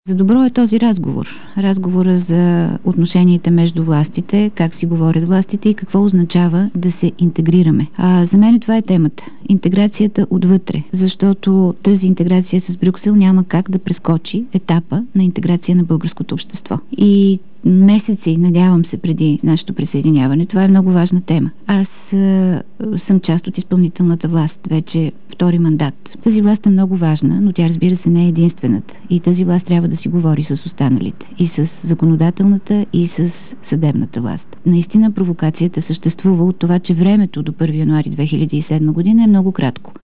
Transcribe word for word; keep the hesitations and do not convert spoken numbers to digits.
За добро е този разговор. Разговора за отношенията между властите, как си говорят властите и какво означава да се интегрираме. А, за мен това е темата. Интеграцията отвътре. Защото тази интеграция с Брюксел няма как да прескочи етапа на интеграция на българското общество. И месеци, надявам се, преди нашето присъединяване, това е много важна тема. Аз а, съм част от изпълнителната власт, вече втори мандат. Тази власт е много важна, но тя, разбира се, не е единствената. И тази власт трябва да си говори с останалите. И с законодателната, и с съдебната власт. Наистина провокацията съществува от това, че времето до първи януари две хиляди и седма година е много кратко.